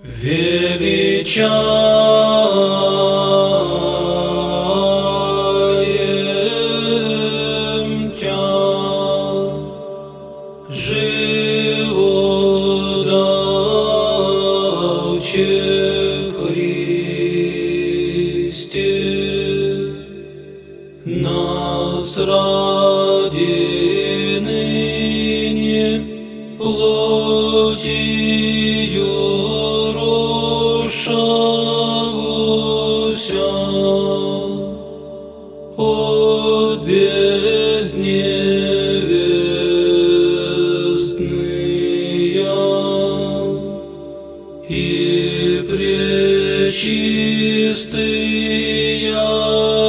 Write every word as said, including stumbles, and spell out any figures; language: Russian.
Величаем Тя, животоче Христе, нас ради ныне плотью рушагуся от безневестная и пречистая